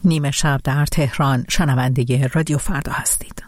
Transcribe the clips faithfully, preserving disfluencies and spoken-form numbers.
نیمه شب در تهران، شنونده رادیو فردا هستید.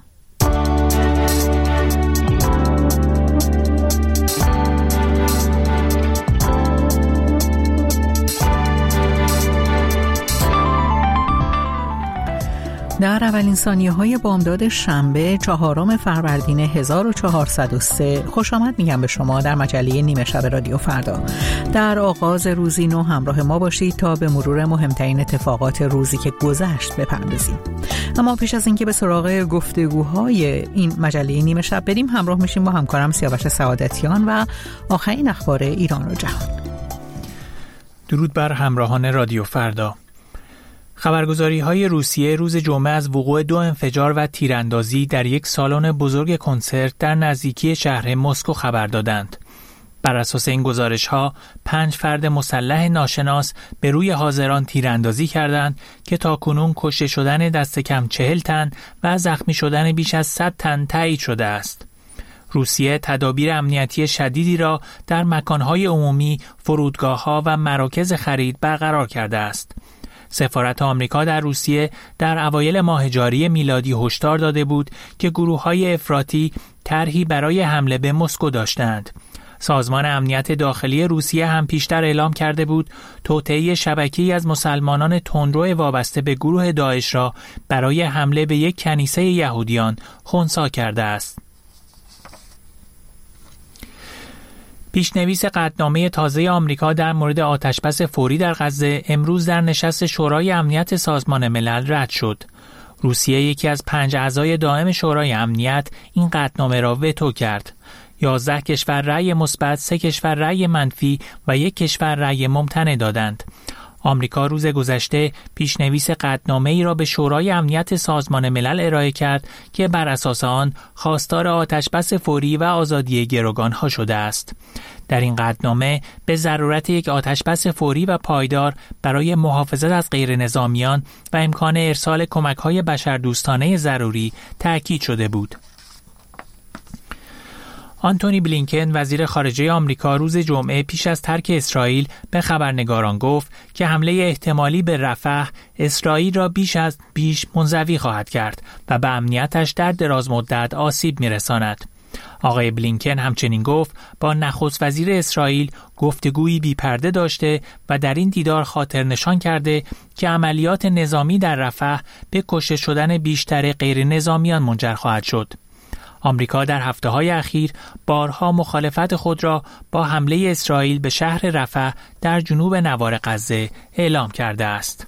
در اولین ثانیه‌های بامداد شنبه چهارم فروردین هزار و چهارصد و سه خوش آمد میگم به شما در مجله نیمه شب رادیو فردا. در آغاز روزی نو همراه ما باشید تا به مرور مهمترین اتفاقات روزی که گذشت بپردازیم. اما پیش از اینکه به سراغ گفتگوهای این مجله نیمه شب بریم، همراه میشیم با همکارم سیاوش سعادتیان و آخرین اخبار ایران و جهان. درود بر همراهان رادیو فردا. خبرگزاری‌های روسیه روز جمعه از وقوع دو انفجار و تیراندازی در یک سالن بزرگ کنسرت در نزدیکی شهر مسکو خبر دادند. بر اساس این گزارش‌ها، پنج فرد مسلح ناشناس به روی حاضران تیراندازی کردند که تاکنون کشته شدن دست کم چهل تن و زخمی شدن بیش از صد تن تایید شده است. روسیه تدابیر امنیتی شدیدی را در مکان‌های عمومی، فرودگاه‌ها و مراکز خرید برقرار کرده است. سفارت آمریکا در روسیه در اوایل ماه جاری میلادی هشدار داده بود که گروه‌های افراطی طرحی برای حمله به مسکو داشتند. سازمان امنیت داخلی روسیه هم پیشتر اعلام کرده بود توطئه شبکه‌ای از مسلمانان تندرو وابسته به گروه داعش را برای حمله به یک کنیسه یهودیان خنثی کرده است. پیشنویس قطعنامه تازه آمریکا در مورد آتشبس فوری در غزه امروز در نشست شورای امنیت سازمان ملل رد شد. روسیه یکی از پنج اعضای دائم شورای امنیت این قطعنامه را وتو کرد. یازده کشور رأی مثبت، سه کشور رأی منفی و یک کشور رأی ممتنع دادند. آمریکا روز گذشته پیشنویس قطعنامه‌ای را به شورای امنیت سازمان ملل ارائه کرد که بر اساس آن خواستار آتشبس فوری و آزادی گروگان‌ها شده است. در این قطعنامه به ضرورت یک آتشبس فوری و پایدار برای محافظت از غیرنظامیان و امکان ارسال کمک‌های بشردوستانه ضروری تأکید شده بود. آنتونی بلینکن وزیر خارجه آمریکا روز جمعه پیش از ترک اسرائیل به خبرنگاران گفت که حمله احتمالی به رفح اسرائیل را بیش از بیش منزوی خواهد کرد و به امنیتش در دراز مدت آسیب می‌رساند. آقای بلینکن همچنین گفت با نخست وزیر اسرائیل گفتگویی بی پرده داشته و در این دیدار خاطر نشان کرده که عملیات نظامی در رفح به کشته شدن بیشتر غیر نظامیان منجر خواهد شد. آمریکا در هفته‌های اخیر بارها مخالفت خود را با حمله اسرائیل به شهر رفح در جنوب نوار غزه اعلام کرده است.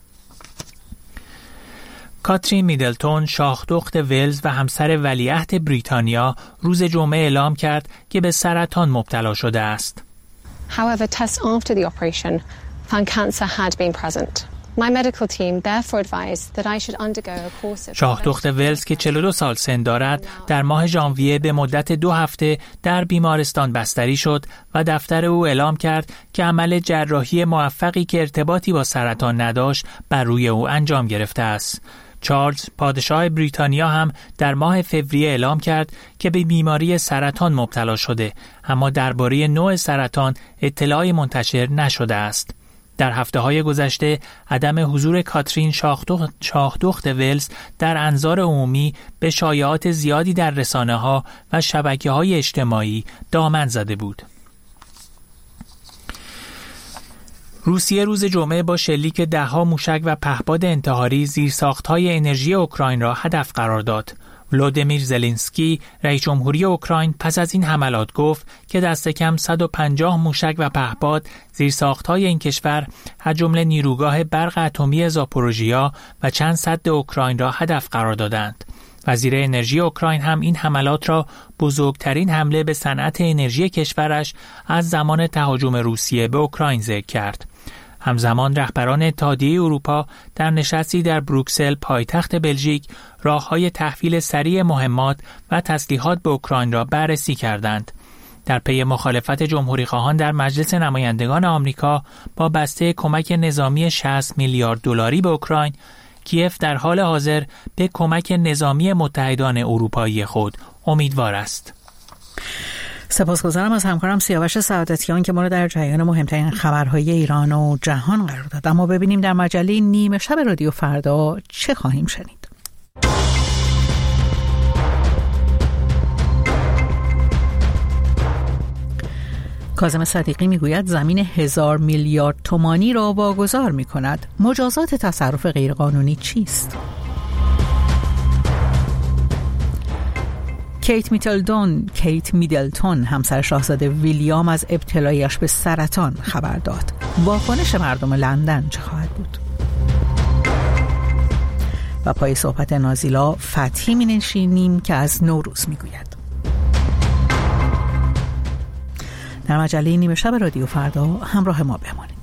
کاترین میدلتون، شاهدخت ولز و همسر ولیعهد بریتانیا روز جمعه اعلام کرد که به سرطان مبتلا شده است. However, tests after the operation found cancer had been present. My medical team therefore advised that I should undergo a course of شاهدخت ولز که چهل و دو سال سن دارد در ماه ژانویه به مدت دو هفته در بیمارستان بستری شد و دفتر او اعلام کرد که عمل جراحی موفقی که ارتباطی با سرطان نداشت بر روی او انجام گرفته است. چارلز پادشاه بریتانیا هم در ماه فوریه اعلام کرد که به بیماری سرطان مبتلا شده، اما درباره نوع سرطان اطلاعی منتشر نشده است. در هفته‌های گذشته عدم حضور کاترین شاهدخت, شاهدخت ولز در انظار عمومی به شایعات زیادی در رسانه‌ها و شبکه‌های اجتماعی دامن زده بود. روسیه روز جمعه با شلیک ده‌ها موشک و پهپاد انتحاری زیرساخت‌های انرژی اوکراین را هدف قرار داد. ولودیمیر زلنسکی رئیس جمهوری اوکراین پس از این حملات گفت که دست کم صد و پنجاه موشک و پهپاد زیرساخت‌های این کشور از جمله نیروگاه برق اتمی زاپوروژیا و چند سد اوکراین را هدف قرار دادند. وزیر انرژی اوکراین هم این حملات را بزرگترین حمله به صنعت انرژی کشورش از زمان تهاجم روسیه به اوکراین ذکر کرد. همزمان رهبران اتحادیه اروپا در نشستی در بروکسل پایتخت بلژیک راه‌های تحویل سریع مهمات و تسلیحات به اوکراین را بررسی کردند. در پی مخالفت جمهوری‌خواهان در مجلس نمایندگان آمریکا با بسته کمک نظامی شصت میلیارد دلاری به اوکراین، کیف در حال حاضر به کمک نظامی متحدان اروپایی خود امیدوار است. سپاسگزارم از همکارم سیاوش سعادتیان که ما رو در جریان مهمترین خبرهای ایران و جهان قرار داد. اما ببینیم در مجله نیمه شب رادیو فردا چه خواهیم شنید. کاظم صدیقی میگوید زمین هزار میلیارد تومانی را واگذار می کند. مجازات تصرف غیرقانونی چیست؟ کیت میدلتون کیت میدلتون همسر شاهزاده ویلیام از ابتلایش به سرطان خبر داد. واکنش مردم لندن چه خواهد بود؟ و پای صحبت نازیلا فتحی می نشینیم که از نوروز می گوید. در مجله نیمه شب رادیو فردا همراه ما بمانید.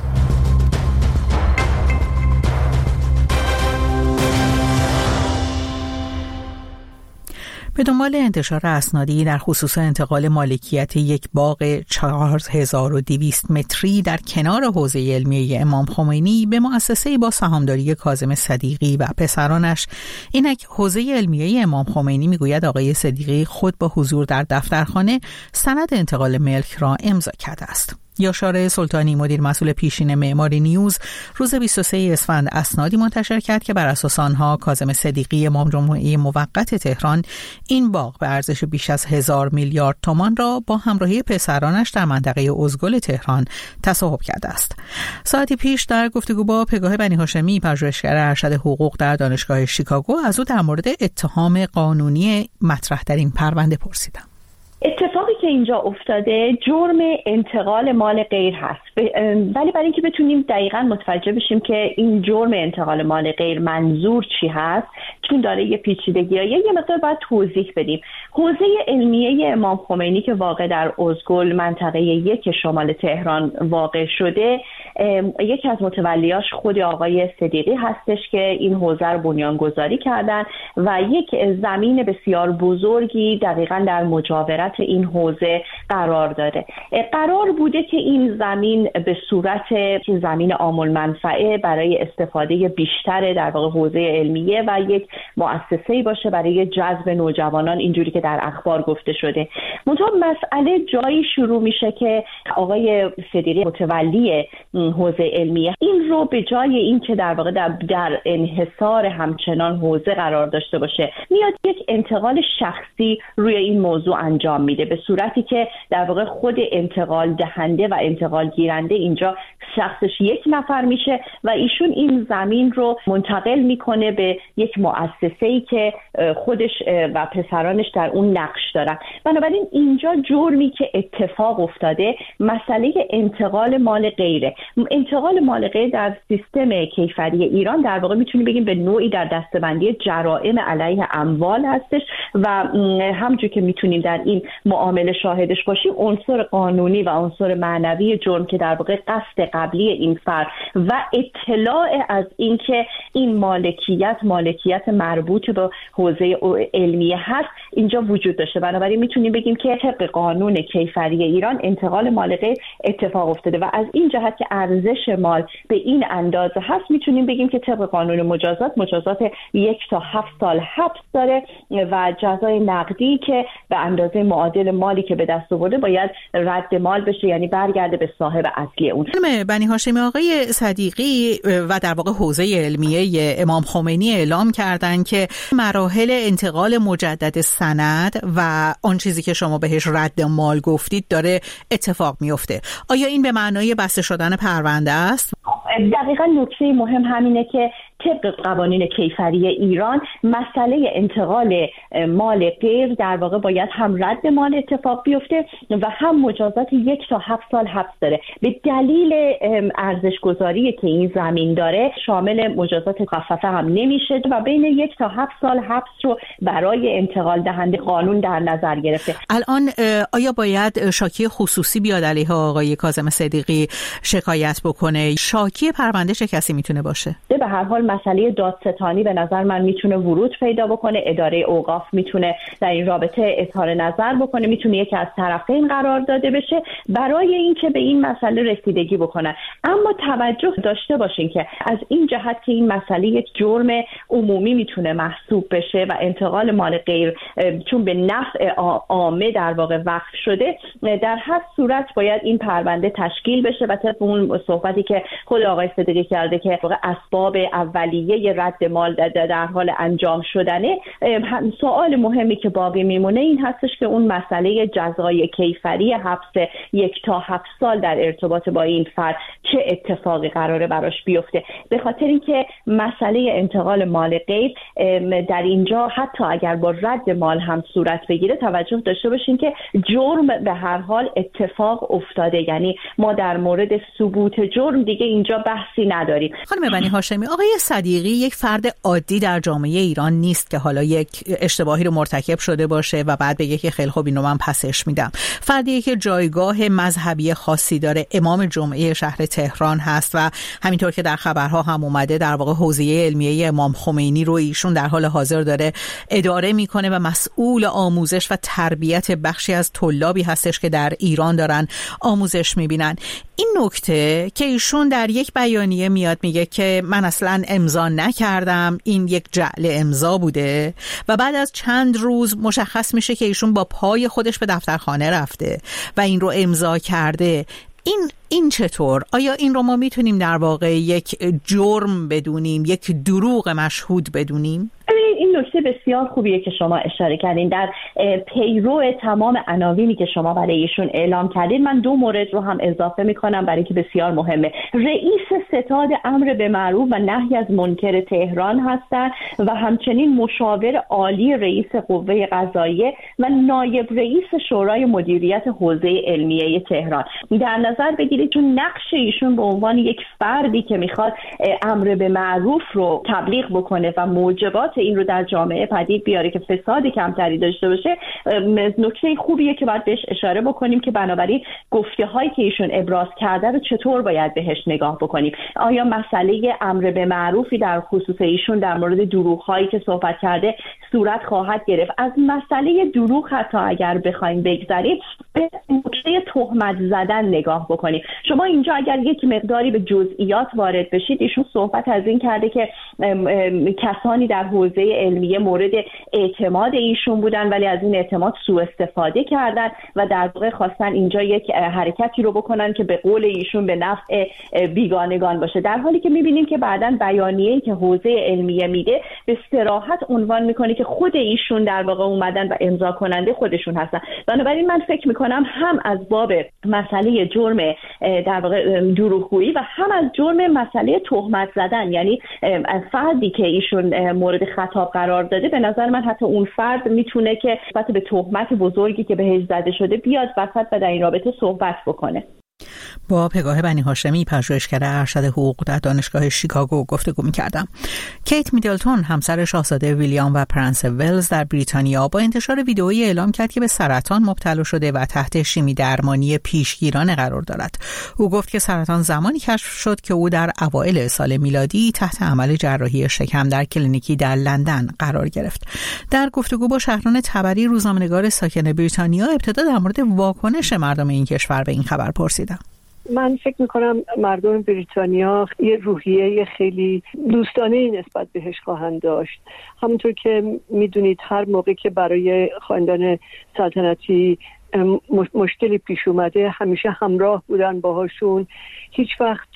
به دنبال انتشار اسنادی در خصوص انتقال مالکیت یک باغ چهار هزار و دویست متری در کنار حوزه علمیه امام خمینی به مؤسسه با سهامداری کاظم صدیقی و پسرانش، اینک حوزه علمیه امام خمینی میگوید آقای صدیقی خود با حضور در دفترخانه سند انتقال ملک را امضا کرده است. یاشار سلطانی مدیر مسئول پیشین معماری نیوز روز بیست و سوم اسفند اسنادی منتشر کرد که بر اساس آنها کاظم صدیقی امام جمعه موقت تهران این باغ به ارزش بیش از هزار میلیارد تومان را با همراهی پسرانش در منطقه ازگل تهران تصاحب کرده است. ساعتی پیش در گفتگو با پگاه بنی هاشمی پژوهشگر ارشد حقوق در دانشگاه شیکاگو از او در مورد اتهام قانونی مطرح در این پرونده پرسیدم. اتفاقی که اینجا افتاده جرم انتقال مال غیر هست، ولی برای اینکه بتونیم دقیقاً متوجه بشیم که این جرم انتقال مال غیر منظور چی هست، چون داره یه پیچیدگی‌های یه مقدار باید توضیح بدیم. حوزه علمیه امام خمینی که واقع در ازگل منطقه یک شمال تهران واقع شده، یکی از متولیاش خود آقای صدیقی هستش که این حوزه رو بنیانگذاری کردن و یک زمین بسیار بزرگی دقیقاً در مجاورت این حوزه قرار داره. قرار بوده که این زمین به صورت زمین عام المنفعه برای استفاده بیشتر در واقع حوزه علمیه و یک مؤسسه‌ای باشه برای جذب نوجوانان، اینجوری که در اخبار گفته شده. منتها مسئله جایی شروع میشه که آقای صدیقی متولی حوزه علمیه این رو به جای این که در واقع در, در انحصار همچنان حوزه قرار داشته باشه، میاد یک انتقال شخصی روی این موضوع انجام میده، به صورتی که در واقع خود انتقال دهنده و انتقال گیرنده اینجا شخصش یک نفر میشه و ایشون این زمین رو منتقل میکنه به یک مؤسسه‌ای که خودش و پسرانش در اون نقش دارن. بنابراین اینجا جرمی که اتفاق افتاده مسئله انتقال مال غیره. انتقال مال غیر در سیستم کیفری ایران در واقع میتونیم بگیم به نوعی در دسته‌بندی جرائم علیه اموال هستش و همونجور که میتونیم در این معامله شاهدش باشیم، عنصر قانونی و عنصر معنوی جرم که در واقع قصد قبلی این فرد و اطلاع از اینکه این مالکیت مالکیت مربوط به حوزه علمیه هست اینجا وجود داشته. بنابراین میتونیم بگیم که طبق قانون کیفری ایران انتقال مال غیر اتفاق افتاده و از این جهت که ارزش مال به این اندازه هست میتونیم بگیم که طبق قانون مجازات مجازات یک تا هفت سال حبس داره و جزای نقدی که به اندازه معادل مالی که به دست آورده باید رد مال بشه، یعنی برگرده به صاحب اصلی اون. بنی هاشمی آقای صدیقی و در واقع حوزه علمیه امام خمینی اعلام کردن که مراحل انتقال مجدد سند و آن چیزی که شما بهش رد مال گفتید داره اتفاق میفته. آیا این به معنای بسته شدن پرونده است؟ دقیقاً نکته مهم همینه که طبق قوانین کیفری ایران مسئله انتقال مال غیر در واقع باید هم رد مال اتفاق بیفته و هم مجازات یک تا هفت سال حبس داره. به دلیل ارزش گذاری که این زمین داره شامل مجازات مخففه هم نمیشه و بین یک تا هفت سال حبس رو برای انتقال دهنده قانون در نظر گرفته. الان آیا باید شاکی خصوصی بیاد علیه آقای کاظم صدیقی شکایت بکنه؟ شاکی پرونده چه کسی میتونه باشه؟ به هر حال مسئله دادستانی به نظر من میتونه ورود پیدا بکنه. اداره اوقاف میتونه در این رابطه اظهار نظر بکنه، میتونه یکی از طرفین قرار داده بشه برای اینکه به این مسئله رسیدگی بکنن. اما توجه داشته باشین که از این جهت که این مسئله یک جرم عمومی میتونه محسوب بشه و انتقال مال غیر چون به نفع عامه در واقع وقف شده، در هر صورت باید این پرونده تشکیل بشه و طبق اون صحبتی که خود آقای صدیقی کرده که اسباب اولیه رد مال در حال انجام شدنه. سوال مهمی که باقی میمونه این هستش که اون مسئله جزای کیفری حبس یک تا هفت سال در ارتباط با این فرد چه اتفاقی قراره براش بیفته، به خاطر اینکه مسئله انتقال مال غیر در اینجا حتی اگر با رد مال هم صورت بگیره توجه داشته باشین که جرم به هر حال اتفاق افتاده، یعنی ما در مورد ثبوت جرم دیگه اینجا بحثی نداریم. خانم بنی هاشمی، آقای صدیقی یک فرد عادی در جامعه ایران نیست که حالا یک اشتباهی رو مرتکب شده باشه و بعد بگه که خیلی خوب اینو من پسش میدم. فردی که جایگاه مذهبی خاصی داره، امام جمعه شهر تهران هست و همینطور که در خبرها هم اومده در واقع حوزه علمیه امام خمینی رو ایشون در حال حاضر داره اداره میکنه و مسئول آموزش و تربیت بخشی از طلابی هستش که در ایران دارن آموزش میبینن. این نکته که ایشون در یک بیانیه میاد میگه که من اصلا امضا نکردم، این یک جعل امضا بوده و بعد از چند روز مشخص میشه که ایشون با پای خودش به دفترخانه رفته و این رو امضا کرده. این این چطور؟ آیا این رو ما میتونیم در واقع یک جرم بدونیم، یک دروغ مشهود بدونیم؟ این نکته بسیار خوبیه که شما اشاره کردین. در پیرو تمام عناوینی که شما برای ایشون اعلام کردین من دو مورد رو هم اضافه میکنم برای که بسیار مهمه. رئیس ستاد امر به معروف و نهی از منکر تهران هستن و همچنین مشاور عالی رئیس قوه قضاییه و نایب رئیس شورای مدیریت حوزه علمیه تهران. در نظر بگیرید چون نقش ایشون به عنوان یک فردی که میخواد امر به معروف رو تبلیغ بکنه و موجبات این رو در جامعه پدید بیاره که فساد کمتری داشته باشه، نکته خوبیه که باید بهش اشاره بکنیم که بنابراین گفته هایی که ایشون ابراز کرده رو چطور باید بهش نگاه بکنیم. آیا مسئله امر به معروفی در خصوص ایشون در مورد دروغ هایی که صحبت کرده صورت خواهد گرفت؟ از مسئله دروغ حتی اگر بخوایم بگذریم به نکته تهمت زدن نگاه بکنیم. شما اینجا اگر یک مقداری به جزئیات وارد بشید، ایشون صحبت از این کرده که کسانی در حوزه علمیه مورد اعتماد ایشون بودن ولی از این اعتماد سوء استفاده کردن و در واقع خواستن اینجا یک حرکتی رو بکنن که به قول ایشون به نفع بیگانگان باشه، در حالی که میبینیم که بعداً بیانیه‌ای که حوزه علمیه میده به صراحت عنوان میکنه که خود ایشون در واقع اومدن و امضا کننده خودشون هستن. بنابراین من فکر میکنم هم از باب مسئله جرم در واقع دروغگویی و هم از جرم مسئله تهمت زدن، یعنی فردی که ایشون مورد خطاب قرار داده، به نظر من حتی اون فرد میتونه که نسبت به تهمت بزرگی که بهش زده شده بیاد وسط و در این رابطه صحبت بکنه. با پگاه بنی هاشمی، پژوهشگر ارشد حقوق در دانشگاه شیکاگو گفتگو می‌کردم. کیت میدلتون، همسر شاهزاده ویلیام و پرنس ولز در بریتانیا، با انتشار ویدئویی اعلام کرد که به سرطان مبتلا شده و تحت شیمی درمانی پیشگیرانه قرار دارد. او گفت که سرطان زمانی کشف شد که او در اوایل سال میلادی تحت عمل جراحی شکم در کلینیکی در لندن قرار گرفت. در گفتگو با شهران تبری، روزنامه‌نگار ساکن بریتانیا ابتدا در مورد واکنش مردم این کشور به این خبر پرسیدم. من فکر میکنم مردم بریتانیا یه روحیه خیلی دوستانه نسبت بهش خواهند داشت. همونطور که میدونید هر موقع که برای خاندان سلطنتی مشکلی پیش اومده همیشه همراه بودن باهاشون. هیچ وقت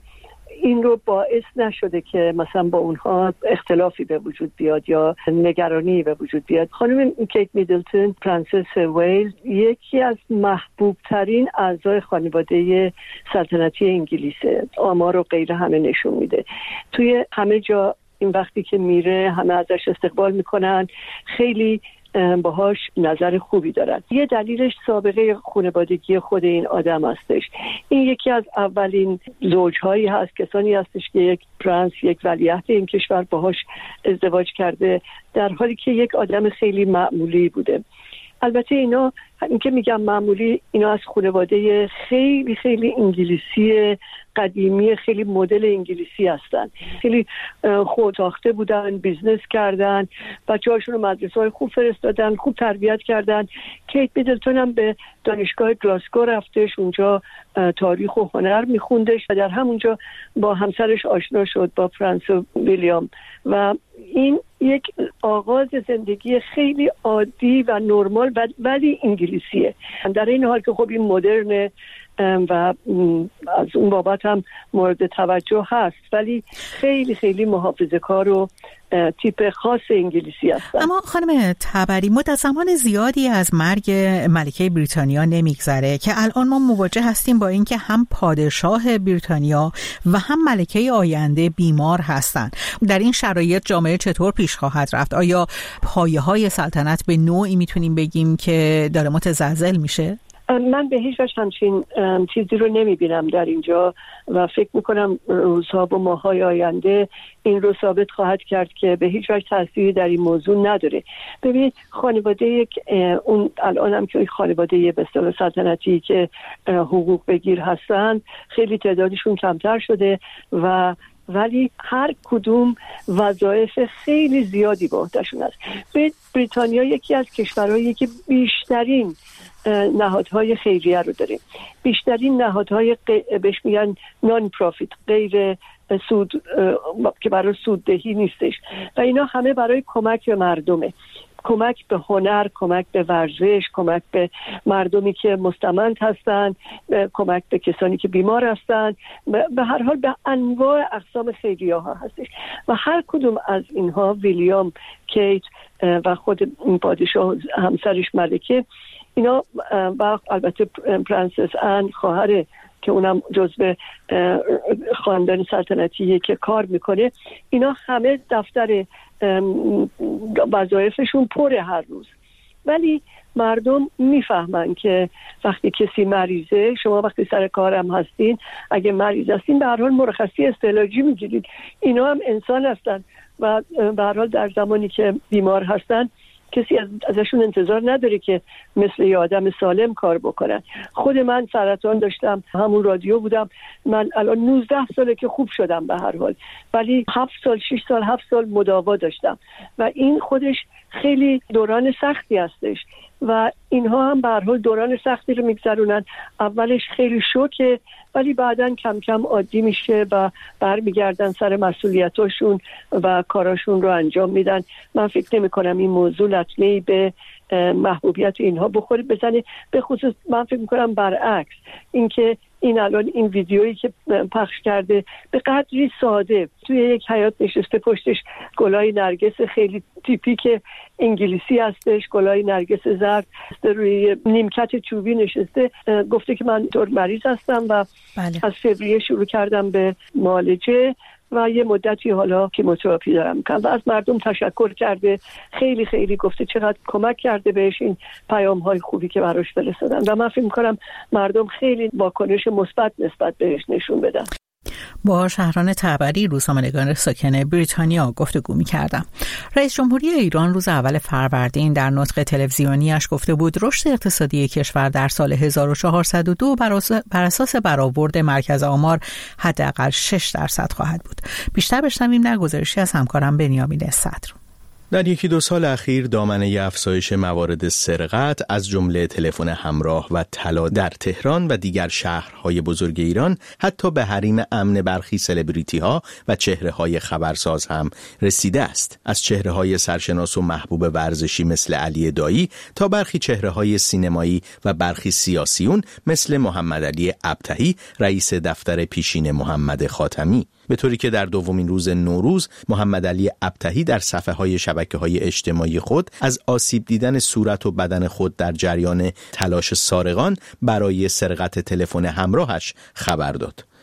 این رو باعث نشده که مثلا با اونها اختلافی به وجود بیاد یا نگرانی به وجود بیاد. خانم کیت میدلتون، پرنسس ویلز، یکی از محبوب ترین اعضای خانواده سلطنتی انگلیسه. آمار و غیره همه نشون میده. توی همه جا این وقتی که میره همه ازش استقبال میکنن، خیلی باهاش نظر خوبی دارن. یه دلیلش سابقه خانوادگی خود این آدم هستش. این یکی از اولین زوجهایی هست، کسانی هستش که یک پرنس، یک ولیعهد این کشور باهاش ازدواج کرده، در حالی که یک آدم خیلی معمولی بوده. البته اینا این که میگم معمولی، اینا از خانواده خیلی خیلی انگلیسی قدیمی، خیلی مدل انگلیسی هستن، خیلی خودساخته بودن، بیزنس کردن، بچه‌هاشون رو مدرسه‌های خوب فرستادن، خوب تربیت کردن. کیت میدلتون هم به دانشگاه گلاسگو رفتش، اونجا تاریخ و هنر میخوندش و در همونجا با همسرش آشنا شد، با فرانس ویلیام، و این یک آغاز زندگی خیلی عادی و نرمال ولی انگلیسیه. در این حال که خب این مدرنه و از اون بابت هم مورد توجه هست، ولی خیلی خیلی محافظه‌کار و تیپ خاص انگلیسی هستن. اما خانم تبری، مدت زمان زیادی از مرگ ملکه بریتانیا نمیگذره که الان ما مواجه هستیم با اینکه هم پادشاه بریتانیا و هم ملکه آینده بیمار هستند. در این شرایط جامعه چطور پیش خواهد رفت؟ آیا پایه‌های سلطنت به نوعی میتونیم بگیم که داره متزلزل میشه؟ من به هیچ وجه همچین چیزی رو نمیبینم در اینجا و فکر میکنم روزها و ماهای آینده این رو ثابت خواهد کرد که به هیچ وجه تأثیری در این موضوع نداره. ببینید خانواده یک اون الان هم که خانواده به اصطلاح سلطنتی که حقوق بگیر هستن خیلی تعدادشون کمتر شده و ولی هر کدوم وظایف خیلی زیادی به عهده‌شون است. بریتانیا یکی از کشورهایی که بیشترین نهادهای خیریه رو داره، بیشترین نهادهای غ... بهش میگن نان پروفیت، غیر سود که برای سوددهی نیستش و اینا همه برای کمک به مردمه، کمک به هنر، کمک به ورزش، کمک به مردمی که مستمند هستن، کمک به کسانی که بیمار هستن، به هر حال به انواع اقسام خیریه ها هستش و هر کدوم از اینها، ویلیام، کیت و خود پادشاه همسرش ملکه، اینا و البته پرنسس ان خواهر که اونم جزو خاندان سلطنتیه که کار میکنه، اینا همه دفتر وظایفشون پره هر روز، ولی مردم میفهمن که وقتی کسی مریضه، شما وقتی سر کارم هستین اگه مریض هستین به هر حال مرخصی استعلاجی میگیرید، اینا هم انسان هستن و به هر حال در زمانی که بیمار هستن کسی از ازشون انتظار نداره که مثل یه آدم سالم کار بکنن. خود من سرطان داشتم، همون رادیو بودم، من الان نوزده ساله که خوب شدم به هر حال، ولی هفت سال شش سال هفت سال مداوا داشتم و این خودش خیلی دوران سختی هستش و اینها هم به هر حال دوران سختی رو میگذرونن. اولش خیلی شوکه ولی بعداً کم کم عادی میشه و برمیگردن سر مسئولیتاشون و کاراشون رو انجام میدن. من فکر نمی کنم این موضوع لطمه‌ای به محبوبیت اینها بخوره بزنه، به خصوص من فکر میکنم برعکس، اینکه این الان این ویدیویی که پخش کرده به قدری ساده توی یک حیاط نشسته، پشتش گلای نرگس خیلی تیپیک انگلیسی هستش، گلای نرگس زرد، روی نیمکت چوبی نشسته، گفته که من طور مریض هستم و بله. از فوریه شروع کردم به معالجه و یه مدتی حالا کیموتراپی دارم میکنم و از مردم تشکر کرده، خیلی خیلی گفته چقدر کمک کرده بهش این پیام های خوبی که براش فرستادن و من فکر میکنم مردم خیلی واکنش مثبت نسبت بهش نشون بدن. با شهران تبری، روزنامه‌نگار ساکن بریتانیا گفتگو می‌کردم. رئیس جمهوری ایران روز اول فروردین در نطق تلویزیونیش گفته بود رشد اقتصادی کشور در سال هزار و چهارصد و دو بر اساس برآورد مرکز آمار حداقل شش درصد خواهد بود. بیشتر بشنویم در گزارشی از همکارم بنیامین صدر. در یکی دو سال اخیر دامنه افزایش موارد سرقت از جمله تلفن همراه و طلا در تهران و دیگر شهرهای بزرگ ایران حتی به حریم امن برخی سلبریتی‌ها و چهره‌های خبرساز هم رسیده است. از چهره‌های سرشناس و محبوب ورزشی مثل علی دایی تا برخی چهره‌های سینمایی و برخی سیاسیون مثل محمد علی ابطحی رئیس دفتر پیشین محمد خاتمی، به طوری که در دومین روز نوروز محمد علی ابطحی در صفحه‌های شبکه‌های اجتماعی خود از آسیب دیدن صورت و بدن خود در جریان تلاش سارقان برای سرقت تلفن همراهش خبر داد.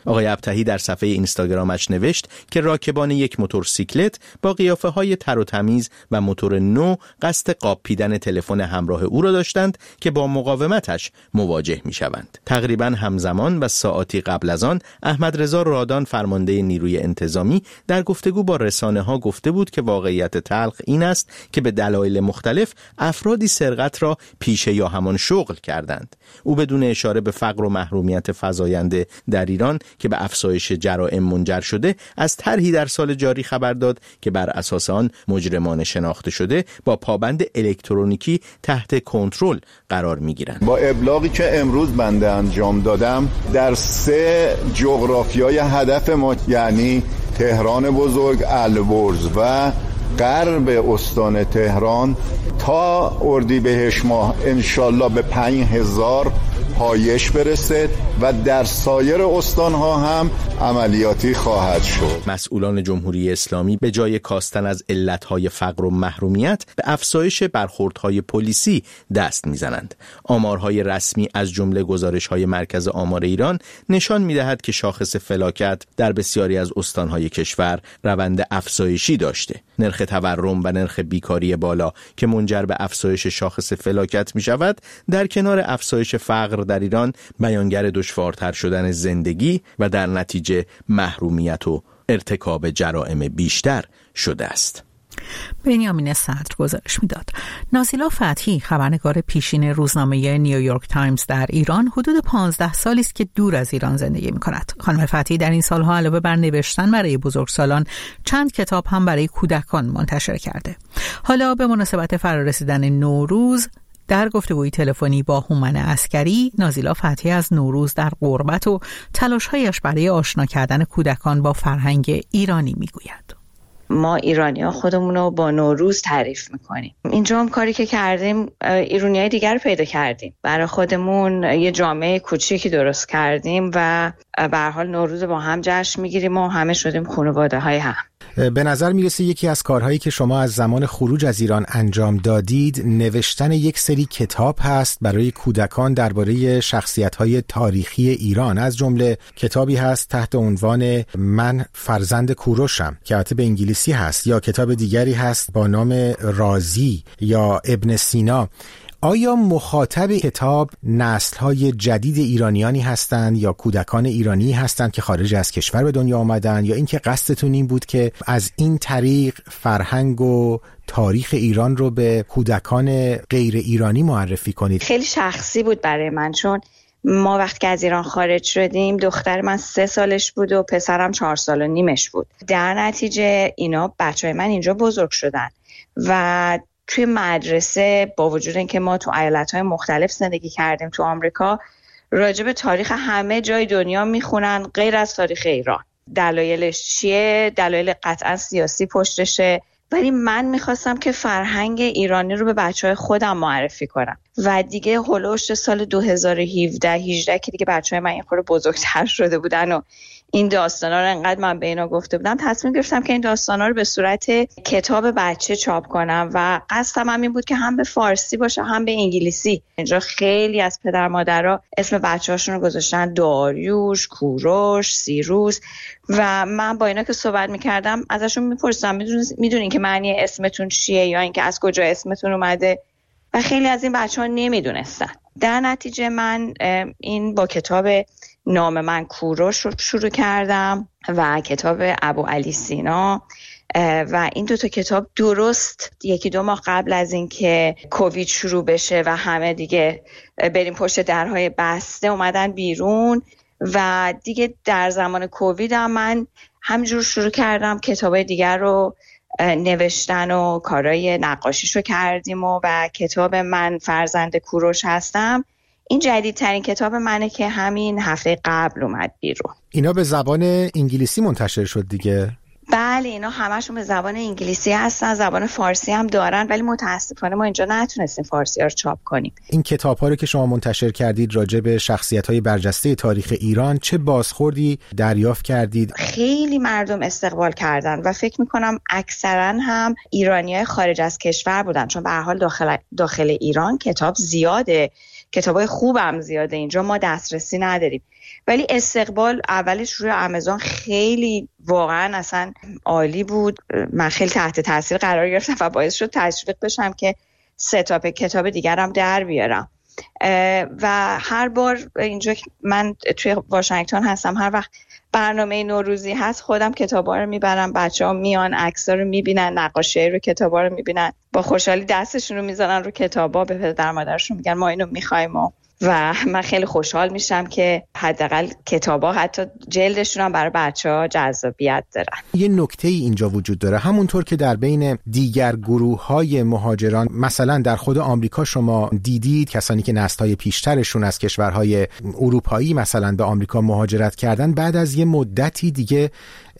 آقای ابطحی در صفحه اینستاگرامش نوشت که راکبان یک موتورسیکلت با قیافه های تر و تمیز و موتور نو قصد قاپیدن تلفن همراه او را داشتند که با مقاومتش مواجه می شوند. تقریباً همزمان و ساعتی قبل از آن احمد رضا رادان فرمانده نیروی انتظامی در گفتگو با رسانه ها گفته بود که واقعیت تلخ این است که به دلایل مختلف افرادی سرقت را پیشه یا همان شغل کردند. او بدون اشاره به فقر و محرومیت فزاینده در ایران که به افزایش جرائم منجر شده از طرحی در سال جاری خبر داد که بر اساس آن مجرمان شناخته شده با پابند الکترونیکی تحت کنترل قرار می‌گیرند. با ابلاغی که امروز بنده انجام دادم در سه جغرافیای هدف ما، یعنی تهران بزرگ، البرز و غرب استان تهران، تا اردیبهشت ماه انشالله به پنج هزار پایش برسد و در سایر استانها هم عملیاتی خواهد شد. مسئولان جمهوری اسلامی به جای کاستن از علتهای فقر و محرومیت به افزایش برخوردهای پلیسی دست میزنند. آمارهای رسمی از جمله گزارش‌های مرکز آمار ایران نشان می‌دهد که شاخص فلاکت در بسیاری از استانهای کشور روند افزایشی داشته. نرخ تورم و نرخ بیکاری بالا که منجر به افزایش شاخص فلاکت می‌شود، در کنار افزایش فقر در ایران بیانگر دشوارتر شدن زندگی و در نتیجه محرومیت و ارتکاب جرائم بیشتر شده است. بنیامین صدر گزارش میداد. نازیلا فتحی، خبرنگار پیشین روزنامه نیویورک تایمز در ایران، حدود پانزده سالی است که دور از ایران زندگی می‌کند. خانم فتحی در این سالها علاوه بر نوشتن برای بزرگسالان، چند کتاب هم برای کودکان منتشر کرده. حالا به مناسبت فرارسیدن نوروز در گفتگوی تلفنی با هومن عسکری، نازیلا فتحی از نوروز در غربت و تلاش‌هایش برای آشنا کردن کودکان با فرهنگ ایرانی میگوید. ما ایرانی‌ها خودمون رو با نوروز تعریف میکنیم. اینجا هم کاری که کردیم، ایرانی‌های دیگر رو پیدا کردیم. برای خودمون یه جامعه کوچیکی درست کردیم و به هر حال نوروز با هم جشن میگیریم و همه شدیم خانواده‌های هم. به نظر میرسه یکی از کارهایی که شما از زمان خروج از ایران انجام دادید نوشتن یک سری کتاب هست برای کودکان درباره شخصیت‌های تاریخی ایران. از جمله کتابی هست تحت عنوان من فرزند کوروشم که البته به انگلیسی هست، یا کتاب دیگری هست با نام رازی یا ابن سینا. آیا مخاطب کتاب نسل‌های جدید ایرانیانی هستند یا کودکان ایرانی هستند که خارج از کشور به دنیا آمدن، یا اینکه قصدتون این بود که از این طریق فرهنگ و تاریخ ایران رو به کودکان غیر ایرانی معرفی کنید؟ خیلی شخصی بود برای من، چون ما وقتی که از ایران خارج شدیم دختر من سه سالش بود و پسرم چهار سال و نیمش بود. در نتیجه اینا بچه‌های من اینجا بزرگ شدن و توی مدرسه با وجود اینکه ما تو ایالت‌های مختلف زندگی کردیم تو آمریکا، راجع به تاریخ همه جای دنیا میخونن غیر از تاریخ ایران. دلایلش چیه؟ دلایل قطعا سیاسی پشتشه، ولی من میخواستم که فرهنگ ایرانی رو به بچه‌های خودم معرفی کنم و دیگه هولوش سال دو هزار و هفده هجده که دیگه بچه‌های من یه خورده بزرگتر شده بودن و این داستانا رو انقدر من به اینا گفته بودم، تصمیم گرفتم که این داستانا رو به صورت کتاب بچه چاپ کنم و قصدم هم این بود که هم به فارسی باشه هم به انگلیسی. اینجا خیلی از پدر مادرها اسم بچه‌هاشون رو گذاشتن داریوش، کوروش، سیروس و من با اینا که صحبت می‌کردم ازشون می‌پرسیدم میدونین که معنی اسمتون چیه یا اینکه از کجا اسمتون اومده، و خیلی از این بچه‌ها نمیدونستن. در نتیجه من این با کتاب نام من کوروش رو شروع کردم و کتاب ابو علی سینا و این دو تا کتاب درست یکی دو ماه قبل از این که کووید شروع بشه و همه دیگه بریم پشت درهای بسته اومدن بیرون و دیگه در زمان کووید هم من همینجور شروع کردم کتابای دیگر رو نوشتن و کارهای نقاشیشو کردیم و, و کتاب من فرزند کوروش هستم این جدیدترین کتاب منه که همین هفته قبل اومد بیرون. اینا به زبان انگلیسی منتشر شد دیگه؟ بله اینا همشون به زبان انگلیسی هستن، زبان فارسی هم دارن، ولی متاسفانه ما اینجا نتونستیم فارسی ها رو چاپ کنیم. این کتاب ها رو که شما منتشر کردید راجع به شخصیت های برجسته تاریخ ایران چه بازخوردی دریافت کردید؟ خیلی مردم استقبال کردن و فکر میکنم اکثرا هم ایرانی های خارج از کشور بودن، چون به هر حال داخل, داخل ایران کتاب زیاده کتابای خوبم زیاده اینجا، ما دسترسی نداریم. ولی استقبال اولش روی آمازون خیلی واقعا اصلا عالی بود. من خیلی تحت تاثیر قرار گرفتم و باعث شد تشویق بشم که سه تا کتاب دیگرم در بیارم. و هر بار اینجا من توی واشنگتن هستم، هر وقت برنامه نوروزی هست خودم کتابا رو میبرم، بچه‌ها میان عکس‌ها رو میبینن، نقاشی رو کتابا رو میبینن، با خوشحالی دستشون رو میذارن رو کتابا، به پدر مادرشون میگن ما اینو میخوایم و و من خیلی خوشحال میشم که حداقل کتابا حتی جلدشون هم برای بچه‌ها جذابیت دارن. یه نکته ای اینجا وجود داره، همونطور که در بین دیگر گروه‌های مهاجران مثلا در خود آمریکا شما دیدید کسانی که نسل‌های پیشترشون از کشورهای اروپایی مثلا به آمریکا مهاجرت کردن، بعد از یه مدتی دیگه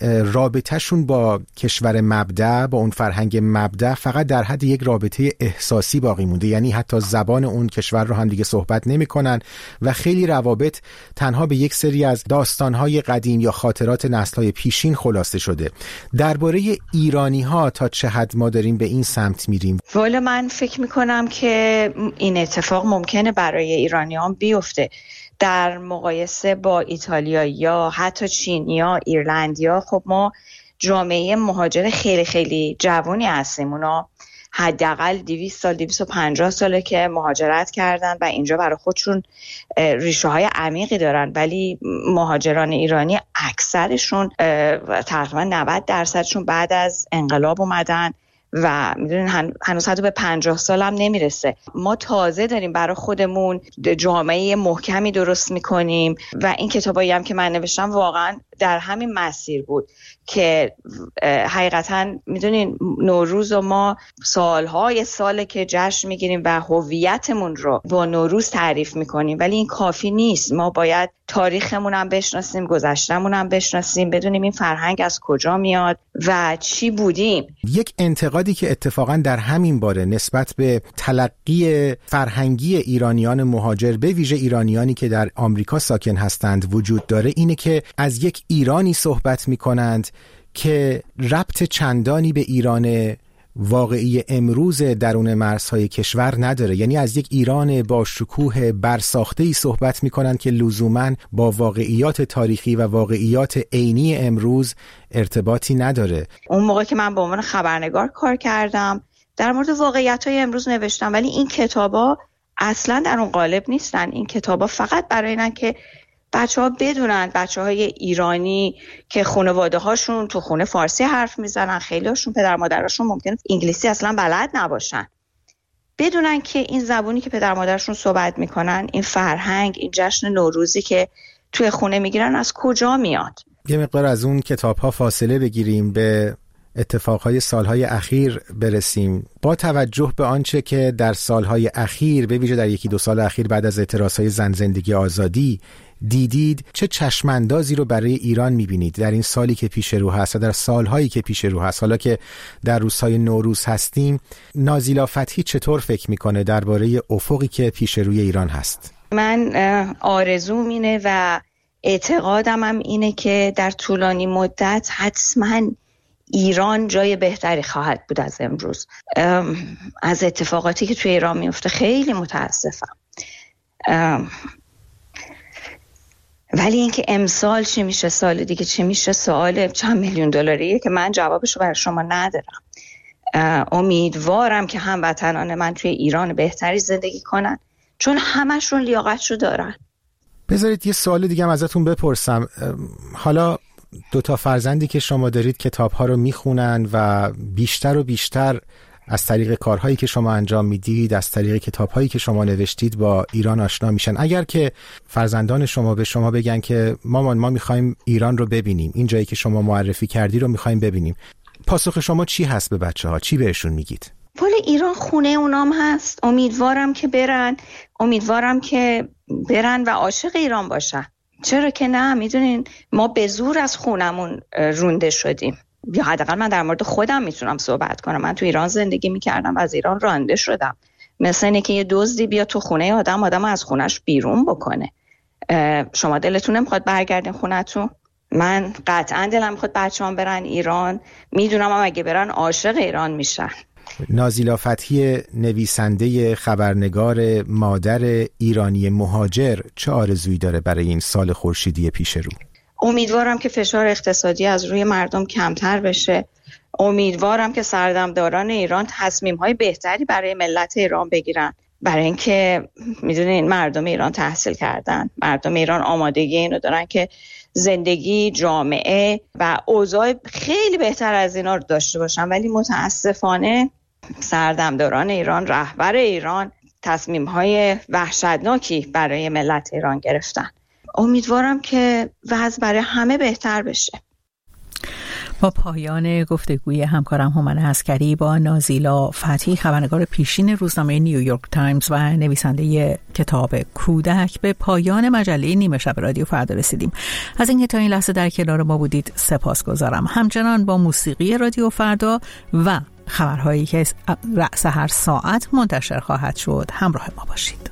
رابطهشون با کشور مبدأ، با اون فرهنگ مبدأ فقط در حد یک رابطه احساسی باقی مونده، یعنی حتی زبان اون کشور رو هم دیگه صحبت نمی‌کنن و خیلی روابط تنها به یک سری از داستان‌های قدیم یا خاطرات نسل‌های پیشین خلاصه شده. درباره ایرانی‌ها تا چه حد ما داریم به این سمت میریم؟ والا من فکر می‌کنم که این اتفاق ممکنه برای ایرانیان بیفته. در مقایسه با ایتالیا یا حتی چینیا، ایرلندیا، خب ما جامعه مهاجر خیلی خیلی جوانی هستیم. اونا حداقل دویست سال، دویست و پنجاه ساله که مهاجرت کردن و اینجا برای خودشون ریشه های عمیقی دارن. ولی مهاجران ایرانی اکثرشون تقریبا نود درصدشون بعد از انقلاب اومدن و میدونین هن... هنوز حتی به پنجاه سال هم نمیرسه. ما تازه داریم برای خودمون جامعه محکمی درست میکنیم و این کتابایی هم که من نوشتم واقعا در همین مسیر بود که حقیقتا میدونین نوروز و ما سالهای ساله که جشن میگیریم و هویتمون رو با نوروز تعریف میکنیم، ولی این کافی نیست. ما باید تاریخمون هم بشناسیم، گذشتمون هم بشناسیم، بدونیم این فرهنگ از کجا میاد و چی بودیم. یک انتقادی که اتفاقا در همین باره نسبت به تلقی فرهنگی ایرانیان مهاجر به ویژه ایرانیانی که در آمریکا ساکن هستند وجود داره اینه که از یک ایرانی صحبت میکنند که ربط چندانی به ایران واقعی امروز درون مرزهای کشور نداره. یعنی از یک ایران با شکوه برساخته‌ای صحبت میکنند که لزوماً با واقعیات تاریخی و واقعیات عینی امروز ارتباطی نداره. اون موقع که من به عنوان خبرنگار کار کردم در مورد واقعیت‌های امروز نوشتم، ولی این کتابا اصلاً در اون قالب نیستن. این کتابا فقط برای اینن که بچه ها بدونن، بچه های ایرانی که خانواده هاشون تو خونه فارسی حرف میزنن، خیلی هاشون پدر مادرشون ممکنه انگلیسی اصلا بلد نباشن، بدونن که این زبونی که پدر مادرشون صحبت میکنن، این فرهنگ، این جشن نوروزی که توی خونه میگیرن از کجا میاد. یه مقدار از اون کتاب ها فاصله بگیریم، به اتفاقهای سالهای اخیر برسیم. با توجه به آنچه که در سالهای اخیر، به ویژه در یکی دو سال اخیر بعد از اعتراضهای زن زندگی آزادی دیدید، چه چشماندازی رو برای ایران میبینید در این سالی که پیش رو هست و در سالهایی که پیش رو هست؟ حالا که در روزهای نوروز هستیم، نازیلا فتحی چطور فکر میکنه درباره افقی که پیش روی ایران هست؟ من آرزوم اینه و اعتقادم هم اینه که در طولانی مدت حتما ایران جای بهتری خواهد بود از امروز. از اتفاقاتی که توی ایران میفته خیلی متاسفم، ولی اینکه امسال چی میشه، سال دیگه چی میشه، سوال چند میلیون دلاریه که من جوابشو برای شما ندارم. امیدوارم که هموطنان من توی ایران بهتری زندگی کنن، چون همشون لیاقتشو دارن. بذارید یه سوال دیگه هم ازتون بپرسم. حالا دو تا فرزندی که شما دارید کتاب‌ها رو میخونن و بیشتر و بیشتر از طریق کارهایی که شما انجام میدید، از طریق کتابهایی که شما نوشتید با ایران آشنا میشن. اگر که فرزندان شما به شما بگن که مامان ما میخوایم ایران رو ببینیم، این جایی که شما معرفی کردی رو میخوایم ببینیم، پاسخ شما چی هست به بچه ها؟ چی بهشون میگید؟ ولی ایران خونه اونام هست. امیدوارم که برن، امیدوارم که برن و عاشق ایران باشن. چرا که نه؟ میدونین ما به زور از خونمون رونده شدیم، یا حداقل من در مورد خودم میتونم صحبت کنم. من تو ایران زندگی میکردم و از ایران رانده شدم. مثل اینه که یه دزدی بیا تو خونه آدم، آدم از خونش بیرون بکنه. شما دلتون نمیخواد برگردین خونتون؟ من قطعا دلم میخواد بچه‌ام برن ایران. میدونم هم اگه برن عاشق ایران میشن. نازیلا فتحی، نویسنده خبرنگار مادر ایرانی مهاجر، چه آرزویی داره برای این سال خورشیدی پیش رو؟ امیدوارم که فشار اقتصادی از روی مردم کمتر بشه. امیدوارم که سردمداران ایران تصمیم‌های بهتری برای ملت ایران بگیرن، برای اینکه میدونین مردم ایران تحصیل کردن، مردم ایران آمادگی اینو دارن که زندگی، جامعه و اوضاع خیلی بهتر از اینا رو داشته باشن، ولی متاسفانه سردمداران ایران، رهبر ایران تصمیم‌های وحشتناکی برای ملت ایران گرفتن. امیدوارم که وضع برای همه بهتر بشه. با پایان گفتگوی همکارم هومن عسکری با نازیلا فتحی، خبرنگار پیشین روزنامه نیویورک تایمز و نویسنده کتاب کودک، به پایان مجله نیمه شب رادیو فردا رسیدیم. از اینکه تا این لحظه در کنار ما بودید سپاسگزارم. همچنان با موسیقی رادیو فردا و خبرهایی که رأس هر ساعت منتشر خواهد شد همراه ما باشید.